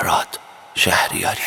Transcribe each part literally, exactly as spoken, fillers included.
مراد شهریاری.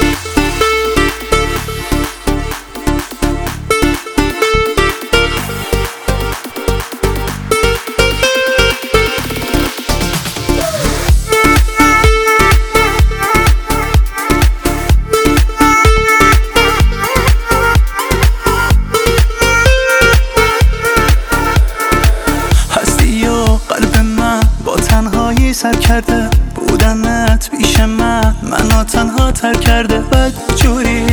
سر کرده بودنت پیش من منو تنها تر کرده بدجوری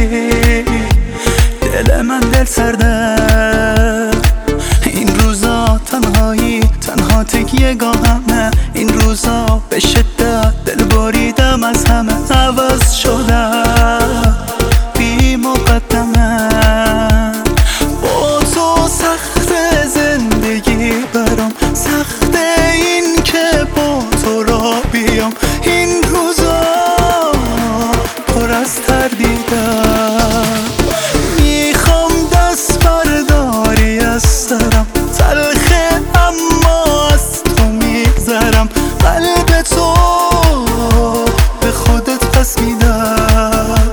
دل من دل سرده این روزا تنهایی تنها تکیه گاهمه این روزا به شدت دل بریدم از همه عوض شدم بی مقدمه با تو سخت زندگی برام سخته این که با تو را بیام این روزا پر از تردیدم میخوام دست برداری از سرم تلخه اما از تو میگذرم قلب تو به خودت پس میدم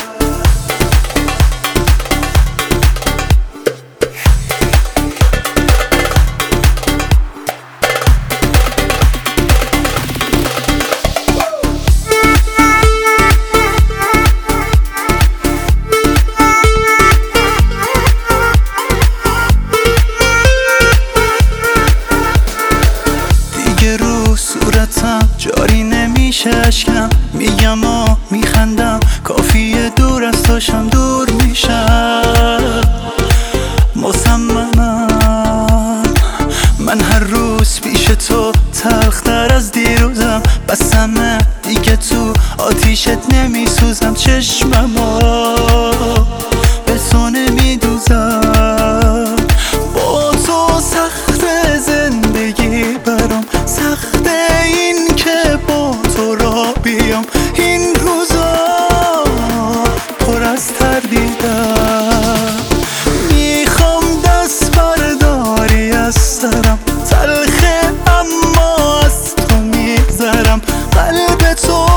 صورتم جاری نمیشه اشکم میگم و میخندم کافیه دور از تاشم دور میشم مصممم من هر روز پیش تو تلختر از دیروزم بسمه دیگه تو آتیشت نمیسوزم چشممو به تو نمیدوزم با تو سخت زندگی برام سخته این که با تو را بیام این روزا پر از تردیدم میخوام دست برداری از سرم تلخه اما از تو میگذرم قلب تو